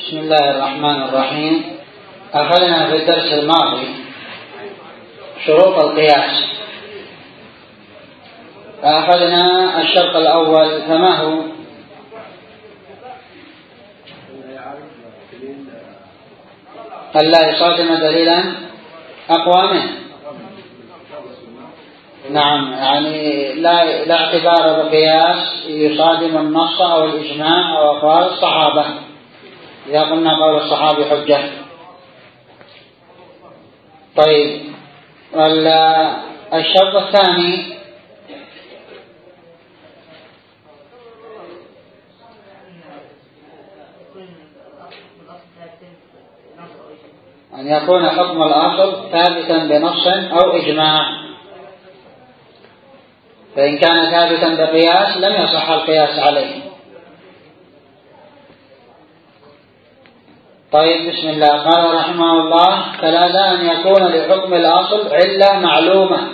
بسم الله الرحمن الرحيم. أخذنا في الدرس الماضي شروط القياس، فأخذنا الشرط الأول، فما هو؟ ألا يصادم دليلا أقوى منه. نعم، يعني لا اعتبار بقياس يصادم النص أو الإجماع أو أقوال الصحابة. إذا قلنا قول الصحابي حجة. طيب، الشرط الثاني أن يكون حكم الأصل ثابتا بنص أو إجماع، فإن كان ثابتا بقياس لم يصح القياس عليه. طيب، بسم الله. قال رحمه الله: فلا أن يكون لحكم الأصل علة معلومة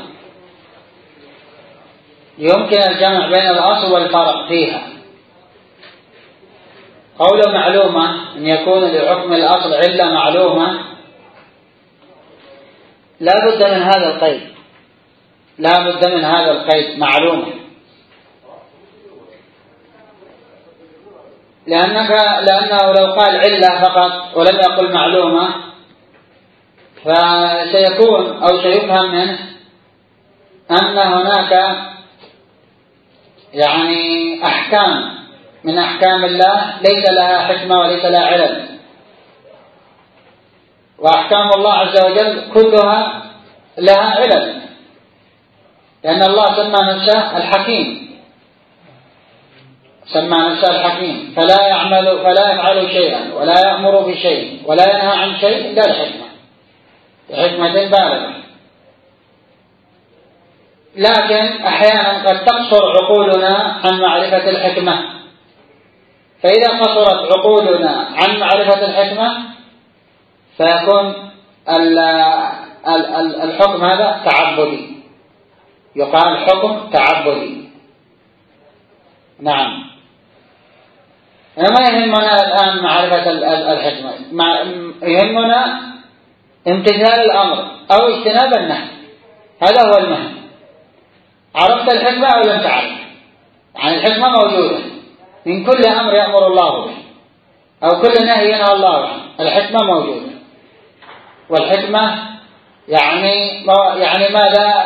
يمكن الجمع بين الأصل والفرع فيها. قول معلومة، أن يكون لحكم الأصل علة معلومة، لا بد من هذا القيد، لا بد من هذا القيد معلومة، لأنه لو قال علة فقط ولم يقل معلومة فسيكون أو سيفهم منه أن هناك يعني أحكام من أحكام الله ليس لها حكمة وليس لها علل، وأحكام الله عز وجل كلها لها علل، لأن الله سمى نفسه الحكيم، سمى نفسه الحكيم، فلا يفعل شيئا ولا يأمر بشيء ولا ينهى عن شيء إلا لحكمة بالغة. لكن أحيانا قد تقصر عقولنا عن معرفة الحكمة، فإذا قصرت عقولنا عن معرفة الحكمة فيكون الحكم هذا تعبدي، يقال حكم تعبدي. نعم، ما يهمنا الآن معرفة الحكمة، يهمنا امتثال الأمر أو اجتناب النهي، هذا هو المهم. عرفت الحكمة أو لم تعرف؟ يعني الحكمة موجودة، من كل أمر يأمر الله به أو كل نهي ينهى الله عنه، الحكمة موجودة. والحكمة يعني ماذا؟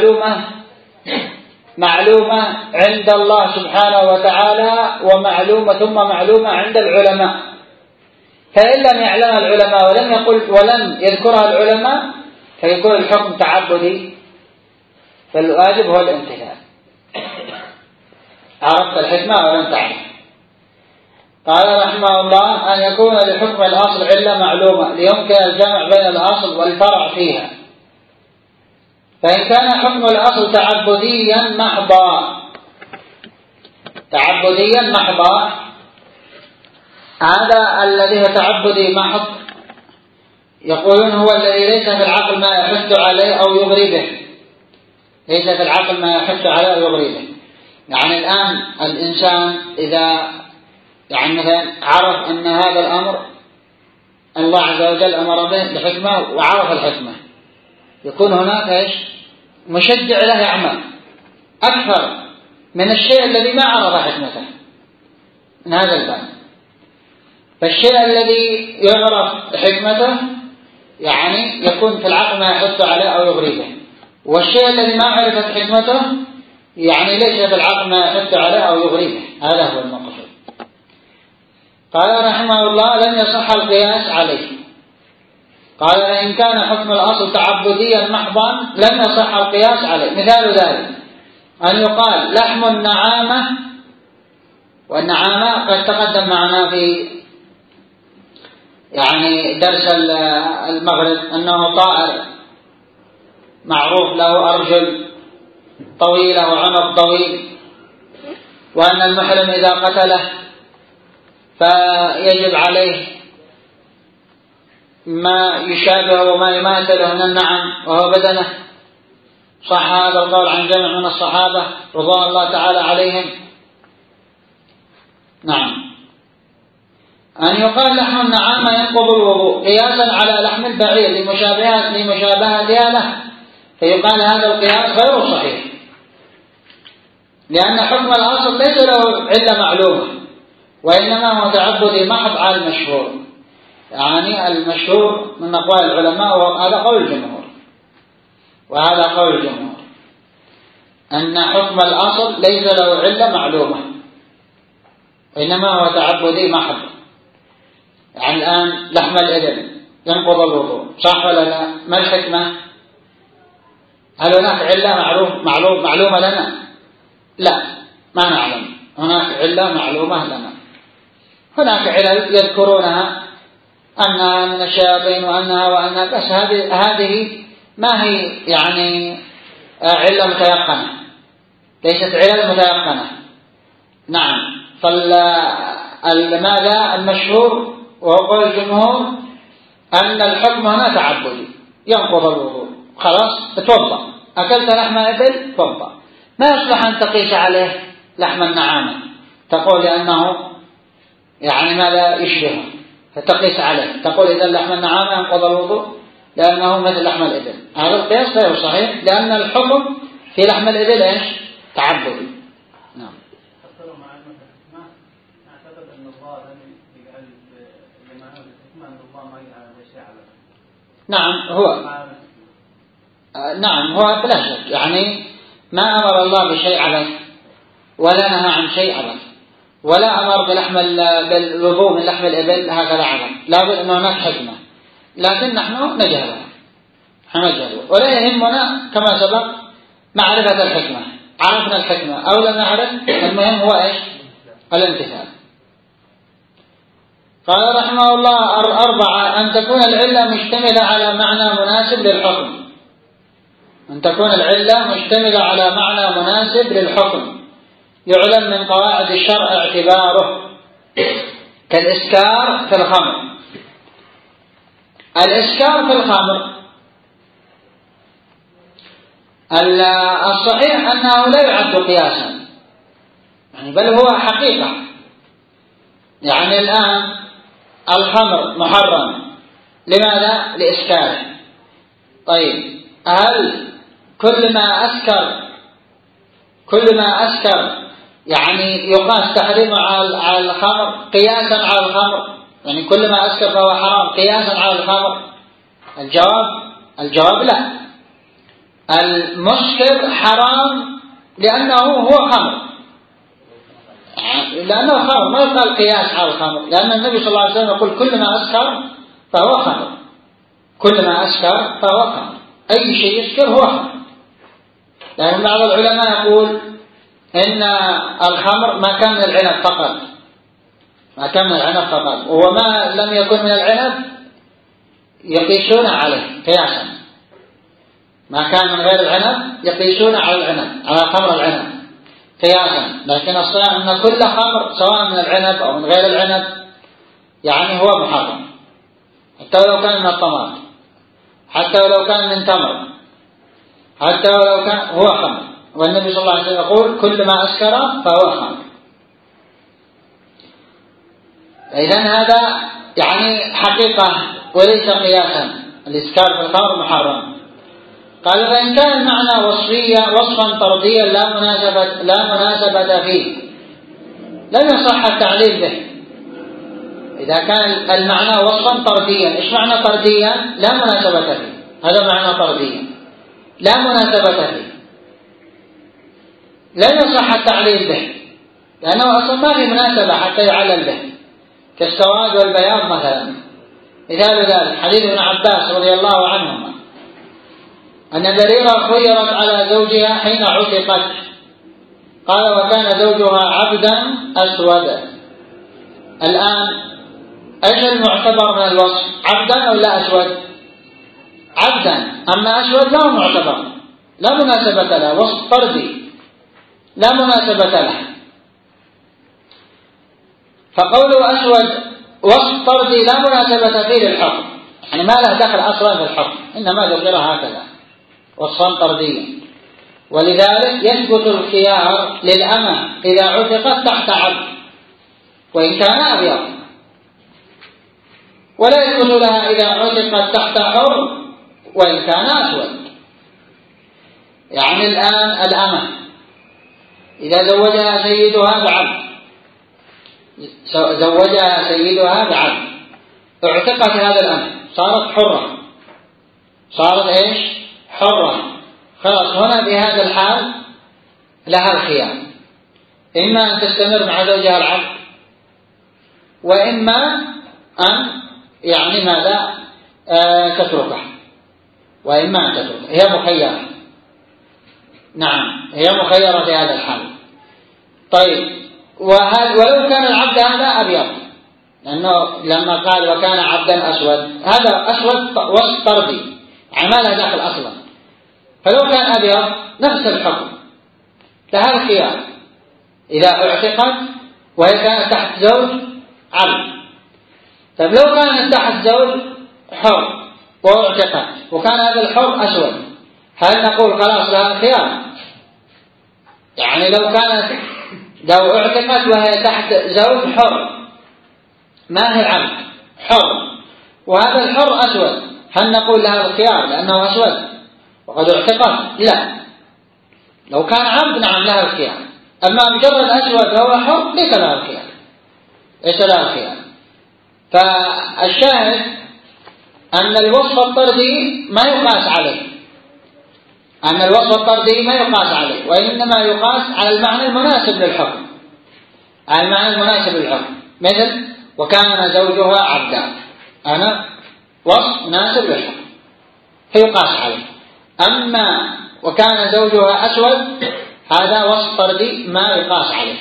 معلومة عند الله سبحانه وتعالى، ومعلومة ثم معلومة عند العلماء. فإن لم يعلمها العلماء ولم يذكرها العلماء فيكون الحكم تعبدي، فالواجب هو الامتثال. عرفت الحكمة ولم تعرف. قال رحمه الله: أن يكون لحكم الأصل علة معلومة ليمكن الجمع بين الأصل والفرع فيها. فإن كان حكم الأصل تعبديا محضا، هذا الذي هو تعبدي محض يقولون هو الذي ليس في العقل ما يحث عليه أو يغري به، ليس في العقل ما يحث عليه أو يغري به. يعني الآن الإنسان إذا مثلا عرف أن هذا الأمر الله عز وجل أمر به بحكمة وعرف الحكمة، يكون هناك مشجع له يعمل أكثر من الشيء الذي ما عرف حكمته من هذا الباب. فالشيء الذي يعرف حكمته يعني يكون في العقل ما يحث عليه أو يغري به، والشيء الذي ما عرفت حكمته يعني ليس في العقل ما يحث عليه أو يغري به. هذا هو المقصود. قال رحمه الله: لم يصح القياس عليه. قال: إن كان حكم الأصل تعبديا محضا لم يصح القياس عليه. مثال ذلك أن يقال لحم النعامة، والنعامة قد تقدم معنا في درس المغرب أنه طائر معروف له أرجل طويلة وعنق طويل، وأن المحرم إذا قتله فيجب عليه ما يشابه وما يماثله من النعم وهو بدنه. صح هذا القول عن جمع من الصحابة رضوان الله تعالى عليهم. نعم. أن يقال لحم النعامة ينقض الوضوء قياسا على لحم البعير لمشابهتها له، فيقال هذا القياس غير صحيح، لأن حكم الأصل ليس له علة معلومة، وإنما هو تعبدي محض على المشهور، يعني المشهور من أقوال العلماء، وهذا قول الجمهور، وهذا قول الجمهور أن حكم الأصل ليس له علة معلومة، وإنما هو تعبدي محض. يعني الآن لحم الإبل ينقض الوضوء، صح ولا لا؟ ما الحكمة؟ هل هناك علة معلومة لنا؟ لا، ما نعلم هناك علة معلومة لنا. هناك علل يذكرونها أنها من الشياطين وأنها بس هذه ما هي يعني علة متيقنة، ليست علة متيقنة. نعم، فماذا المشهور وقول الجمهور أن الحكم هنا تعبدي ينقض الوضوء. خلاص اتوضأ، أكلت لحم إبل توضأ، ما يصلح أن تقيس عليه لحم النعامة، تقول لأنه يعني ماذا يشبهه فتقيس عليه، تقول إذا لحم النعامة ينقض الوضوء لأنه مثل لحم الإبل. هذا القياس غير صحيح، لأن الحكم في لحم الإبل إيش؟ تعبدي. نعم. نعم هو بلا شك، يعني ما أمر الله بشيء عبث ولا نهى عن شيء عبث، ولا أمر بالوضوء من لحم الإبل هكذا عبث، لابد أن هناك حكمة، لكن نحن نجهلها ولا يهمنا كما سبق معرفة الحكمة، عرفنا الحكمة أو لم نعرف، المهم هو إيش؟ الامتثال. قال رحمه الله: 4 أن تكون العلة مشتملة على معنى مناسب للحكم، أن تكون العلة مشتملة على معنى مناسب للحكم، يعلم من قواعد الشرع اعتباره، كالإسكار في الخمر. الإسكار في الخمر الصحيح أنه لا يعد قياسا، يعني بل هو حقيقة. يعني الآن الخمر محرم، لماذا؟ لإسكاره. طيب، هل كل ما أسكر يعني يقاس تحريمه على الخمر قياسا على الخمر؟ يعني كل ما أسكر فهو حرام قياسا على الخمر؟ الجواب لا. المسكر حرام لأنه هو خمر، لأنه خمر، ما يقال قياس على الخمر، لأن النبي صلى الله عليه وسلم يقول كل ما أسكر فهو خمر، كل ما أسكر فهو خمر، أي شيء يسكر هو خمر. لأن بعض العلماء يقول إن الخمر ما كان من العنب فقط، وما لم يكن من العنب يقيسون عليه قياسا، ما كان من غير العنب يقيسون على العنب، على خمر العنب قياسا. لكن الصحيح أن كل خمر سواء من العنب أو من غير العنب يعني هو محرم، حتى ولو كان من الطماط، حتى ولو كان من تمر، حتى ولو كان هو خمر. والنبي صلى الله عليه وسلم يقول كل ما أسكر فهو خمر. إذن هذا يعني حقيقة وليس قياسا، الإسكار في الخمر محرم. قال: فإن كان المعنى وصفا طرديا لا مناسبة فيه لم يصح التعليل به. إذا كان المعنى وصفا طرديا، إيش معنى طرديا؟ لا مناسبة فيه، هذا معنى طرديا لا مناسبة فيه، لن يصح التعليل به، لأنه أصلا ما في مناسبة حتى يعلل به، كالسواد والبياض مثلا. مثال ذلك حديث ابن عباس رضي الله عنهما أن بريرة خيرت على زوجها حين عتقت، قال: وكان زوجها عبدا أسودا. الآن ايش المعتبر من الوصف؟ عبدا أو لا أسود؟ عبدا، أما أسود لا معتبر، لا مناسبة له، وصف طردي لا مناسبة له. فقوله أسود وصف طردي لا مناسبة فيه للحكم، يعني ما له دخل أصلا في الحكم، إنما ذكر هكذا وصفا طرديا. ولذلك يثبت الخيار للأمة إذا عتقت تحت عبد وإن كان أبيض، ولا يثبت لها إذا عتقت تحت حر وإن كان أسود. يعني الآن الأمة إذا زوجها سيدها بعبد، زوجها سيدها بعبد، اعتقت هذا الأمة، صارت حرة، صارت إيش؟ حرة. خلاص هنا بهذا الحال لها الخيار، إما أن تستمر مع زوجها العبد، وإما أن يعني ماذا تتركه، وإما أن تتركه، هي مخيرة. نعم هي مخيرة في هذا الحال. طيب ولو كان العبد هذا أبيض، لأنه لما قال وكان عبدا أسود، هذا أسود وصف طردي عمالها داخل أصلا، فلو كان أبيض نفس الحكم، لها الخيار إذا اعتقد وهي كانت تحت زوج عبد. طيب لو كانت تحت زوج حر واعتقد وكان هذا الحر أسود، هل نقول خلاص لها الخيار؟ يعني لو اعتقد وهي تحت زوج حر ما هي عبد، حر، وهذا الحر أسود، هل نقول لها الخيار لأنه أسود وقد اعتقد؟ لا. لو كان عبد نعم لها الخيار، أما مجرد أسود وهو حر ليس لها الخيار، ليس لها الخيار. فالشاهد أن الوصف الطردي ما يقاس عليه، أن الوصف الطردي ما يقاس عليه، وإنما يقاس على المعنى المناسب للحكم، على المعنى المناسب للحكم. مثل وكان زوجها عبدا، أنا وصف مناسب للحكم فيقاس عليه. أما وكان زوجها أسود هذا وصف طردي ما يقاس عليه.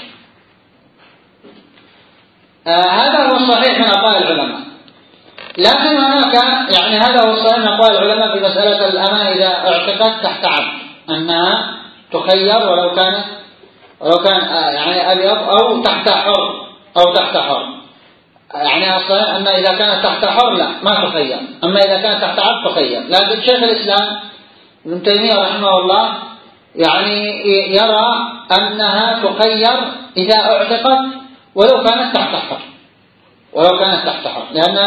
هذا هو الصحيح من أقوال العلماء. لكن هناك يعني هذا هو الصحيح من أقوال العلماء في مسألة الأمة إذا اعتقدت تحت عبد، أنها تخير ولو كان يعني أبيض أو تحت حر أو تحت حر. يعني الصحيح أن إذا كانت تحت حر لا ما تخير، أما إذا كانت تحت عبد تخير. لكن شيخ الإسلام ابن تيمية رحمه الله يعني يرى أنها تخير إذا اعتقد ولو كانت تحت حر، ولو كانت تحت حر، لأنها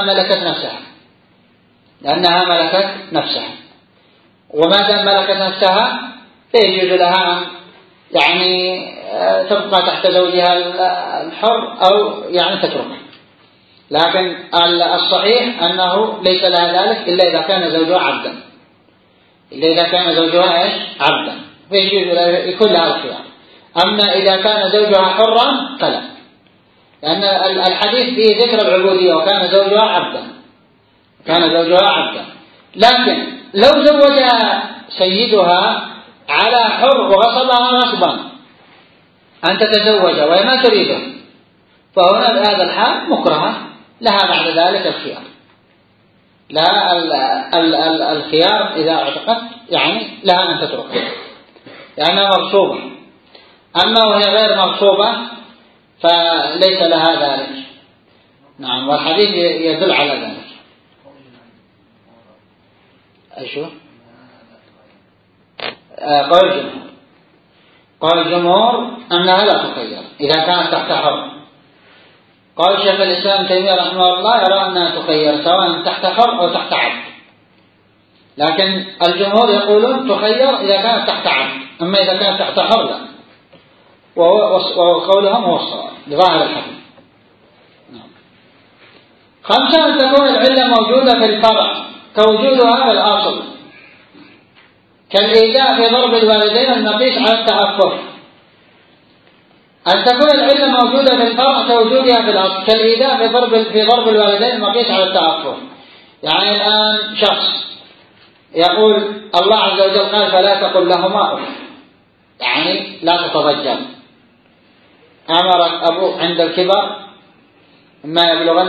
ملكت نفسها، وما دام ملكت نفسها فيجوز لها أن يعني تبقى تحت زوجها الحر أو يعني تتركه. لكن الصحيح أنه ليس لها ذلك إلا إذا كان زوجها عبدا، إلا إذا كان زوجها إيش؟ عبدا، فيجوز يكون لها الخيار. أما إذا كان زوجها حرا فلا، لأن الحديث فيه ذكر العبودية وكان زوجها عبدا، كان زوجها عبدا. لكن لو زوجها سيدها على حر وغصبها غصبا أن تتزوج وهي ما تريده، فهنا بهذا الحال مكرهة، لها بعد ذلك الخيار، لا الخيار إذا اعتقدت يعني لها أن تتركه لأنها مغصوبة. أما وهي غير مغصوبة فليس لها ذلك. نعم والحديث يدل على ذلك. أيشو قال الجمهور أنها لا تخير إذا كانت تحت حر. قال شيخ الإسلام تيمية رحمه الله يرى أنها تخير سواء تحت حر أو تحت عبد، لكن الجمهور يقولون تخير إذا كانت تحت عبد، أما إذا كانت تحت حر لا، وقولهم هو الصواب لظاهر الحديث. نعم. 5 أن تكون العلة موجودة في الفرع كوجودها في الأصل، كالإيذاء في ضرب الوالدين المقيس على التأفف. أن تكون العلة موجودة في الفرع كوجودها في الأصل، كالإيذاء في ضرب الوالدين المقيس على التأفف. يعني الآن شخص يقول الله عز وجل قال فلا تقل لهما أف، يعني لا تتضجر. أمرك أبوك عند الكبر إما يبلغن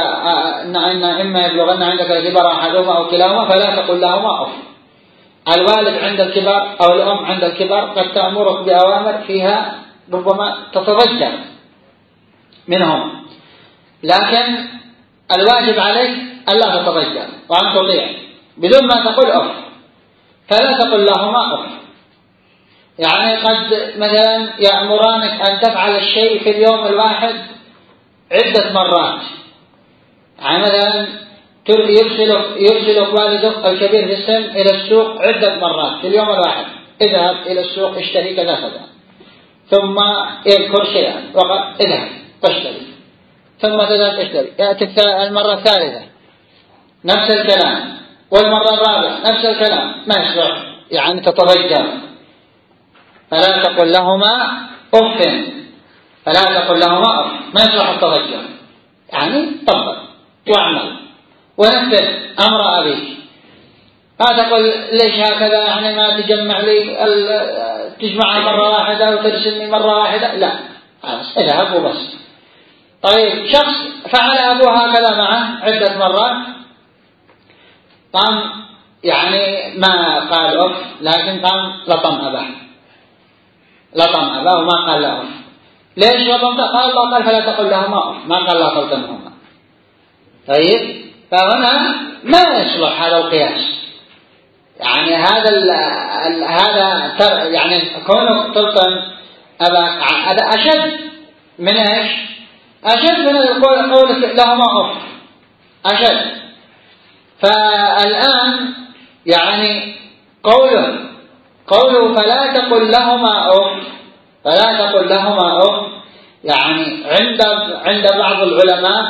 عندك الكبر أحدهما أو كلاهما فلا تقل لهما أف. الوالد عند الكبر أو الأم عند الكبر قد تأمرك بأوامر فيها ربما تتضجر منهم، لكن الواجب عليك ألا تتضجر وأن تطيع بدون ما تقول أف، فلا تقل لهما أف. يعني قد مثلا يأمرانك أن تفعل الشيء في اليوم الواحد عدة مرات، يعني مثلا يرسلك والدك الكبير في السن إلى السوق عدة مرات في اليوم الواحد، اذهب إلى السوق اشتري كذا كذا، ثم يذكر شيئا وقد اذهب تشتري، ثم تذهب تشتري، يأتي المرة الثالثة نفس الكلام، والمرة الرابعة نفس الكلام، ما يصلح يعني تتضجر. فلا تقل لهما أف، فلا تقل لهما أف، ما يصلح التضجر، يعني طبق واعمل ونفذ أمر أبيك. ما تقول ليش هكذا، يعني ما تجمع لي تجمعها مرة واحدة وترسلني مرة واحدة، لا اذهب وبس. طيب شخص فعل أبوه هكذا معه عدة مرات، قام يعني ما قال أف، لكن قام لطم أباه وما قال له أف. ليش لطمت؟ قال الله قال فلا تقل لهما أف، ما قال لا تلطمهما. طيب فهنا ما يصلح هذا القياس، يعني هذا يعني كونك تلطم أباك هذا أشد من إيش؟ أشد من قول لهما أف، أشد. فالآن يعني قوله فلا تقل لهما أف، يعني عند بعض العلماء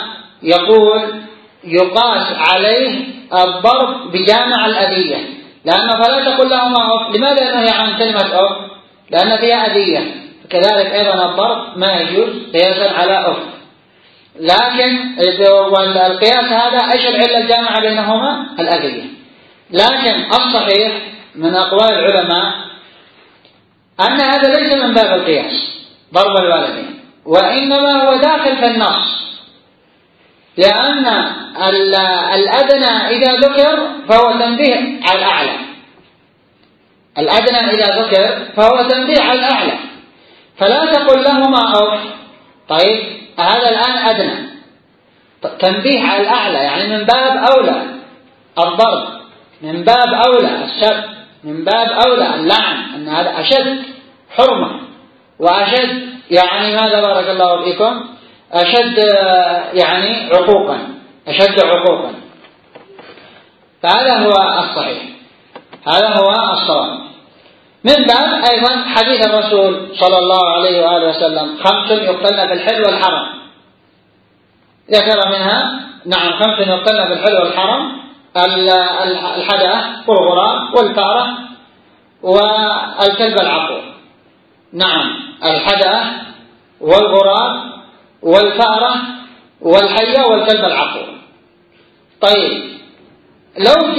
يقاس عليه الضرب بجامع الأذية، لأنه فلا تقل لهما أف، لماذا نهي عن كلمة أف؟ لأن فيها أذية، كذلك أيضا الضرب ما يجوز قياسا على أف. لكن القياس هذا ايش العلة الجامعة بينهما؟ الأذية. لكن الصحيح من أقوال العلماء أن هذا ليس من باب القياس ضرب الوالدين، وإنما هو داخل في النص، لأن الأدنى إذا ذكر فهو تنبيه على الأعلى، الأدنى إذا ذكر فهو تنبيه على الأعلى، فلا تقل لهما أف. طيب هذا الآن أدنى، تنبيه على الأعلى، يعني من باب أولى الضرب، من باب أولى السب، من باب أولى اللعن، أن هذا أشد حرمة وأشد يعني ماذا بارك الله فيكم، أشد يعني أشد عقوقا. فهذا هو الصحيح، هذا هو الصواب. من باب أيضا حديث الرسول صلى الله عليه وآله وسلم 5 يقتلن في الحل والحرم، ذكر منها 5 يقتلن في الحل والحرم: الحدأة والغراب والفأرة والكلب العقور. الحدأة والغراب والفأرة والحية والكلب العقور. طيب لو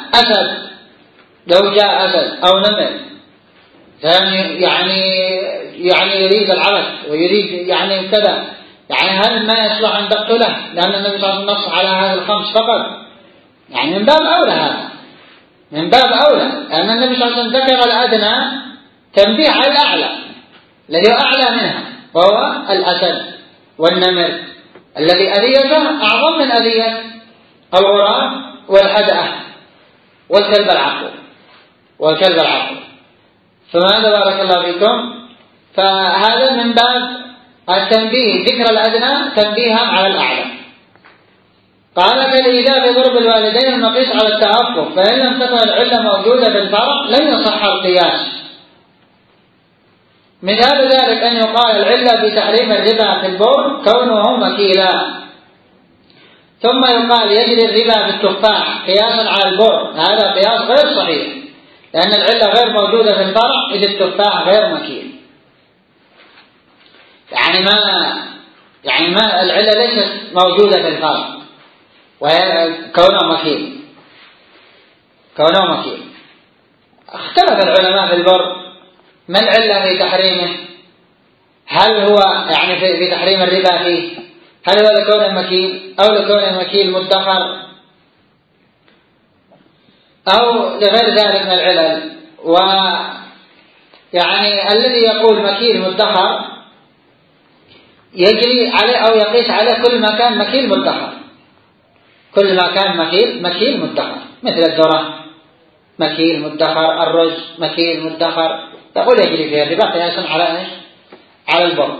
جاء أسد أو نمر يعني يريد العبث ويريد يعني كذا، يعني هل ما يصلح أن تقتله؟ لأن النبي صلى الله عليه وسلم نص على هذه 5 فقط، يعني من باب أولى هذا، من باب أولى، لأن النبي صلى الله عليه وسلم ذكر الأدنى تنبيه على الأعلى الذي هو أعلى منها، وهو الأسد والنمر الذي أذيته أعظم من أذية الغراب والحدأة والكلب العقور. فماذا بارك الله فيكم؟ فهذا من باب التنبيه، ذكر الأدنى تنبيها على الأعلى. قال كالإيذاء بضرب الوالدين المقيس على التعفف، فإن لم تكن العلة موجودة في الفرع لم يصح القياس. مثال ذلك أن يقال العلة في تحريم الربا في البر كونه مكيلا، ثم يقال يجري الربا في التفاح قياسا على البر، هذا قياس غير صحيح، لأن العلة غير موجودة في الفرع إذ التفاح غير مكيل. يعني ما العلة ليست موجودة في الفرع وهي كونه مكيل. اختلف العلماء في البر ما العلة في تحريمه، هل هو يعني في تحريم الربا فيه، هل هو لكونه مكيل أو لكونه مكيل مدخر أو لغير ذلك من العلل. ويعني الذي يقول مكيل مدخر يجري عليه أو يقيس عليه كل ما كان مكيل مدخر، كل ما كان مكيل مدخر، مثل الذرة مكيل مدخر، الرز مكيل مدخر، يقول يجري فيه الربا قياسا على ايش؟ على البر.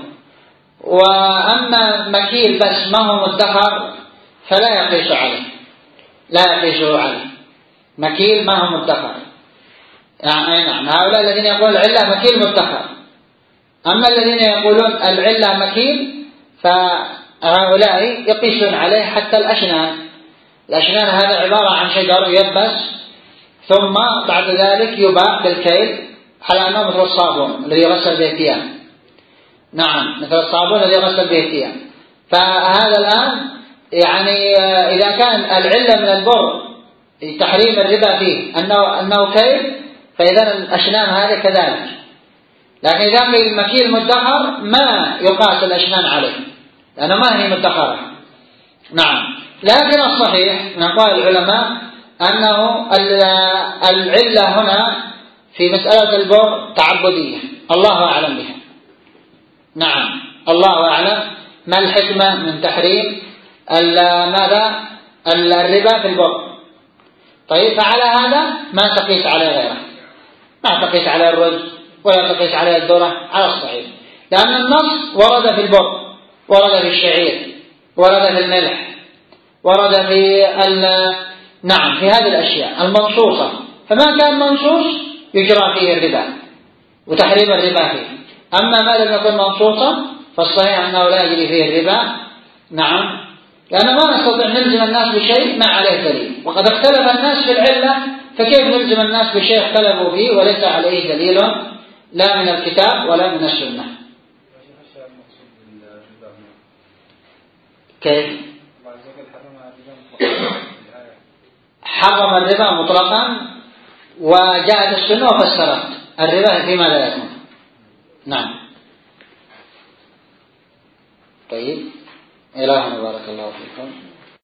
وأما مكيل بس ما هو مدخر فلا يقيس عليه، لا يقيسه عليه، مكيل ما هو مدخر. يعني نعم، هؤلاء الذين يقولون العلة مكيل مدخر. أما الذين يقولون العلة مكيل فهؤلاء يقيسون عليه حتى الأشنان. الأشنان هذا عبارة عن شجر يبس ثم بعد ذلك يباع بالكيل على أنه مثل الصابون الذي يغسل به الثياب. نعم، مثل الصابون الذي يغسل به الثياب. فهذا الآن يعني إذا كان العلة من البر تحريم الربا فيه أنه كيل، فإذا الأشنان هذا كذلك. لكن إذا كان المكيل مدخر ما يقاس الأشنان عليه لأنه ما هي مدخرة. نعم، لكن الصحيح من أقوال العلماء أنه العلة هنا في مسألة البر تعبدية، الله أعلم بها. نعم، الله أعلم ما الحكمة من تحريم ماذا الربا في البر. طيب، فعلى هذا ما تقيس على غيره، ما تقيس على الرز ولا تقيس على الذرة على الصحيح، لأن النص ورد في البر، ورد في الشعير، ورد في الملح، ورد في نعم في هذه الأشياء المنصوصة. فما كان منصوص يجرى فيه الربا وتحريم الربا فيه. أما ما لم يكن منصوصا فالصحيح أنه لا يجري فيه الربا. نعم، لأنه ما نستطيع نلزم الناس بشيء ما عليه دليل، وقد اختلف الناس في العلة، فكيف نلزم الناس بشيء اختلفوا فيه وليس عليه دليل لا من الكتاب ولا من السنة؟ كيف حرم الربا مطلقا وجاءت السنة وفسرت الربا فيما لا يكون. نعم. طيب، إلهنا بارك الله فيكم.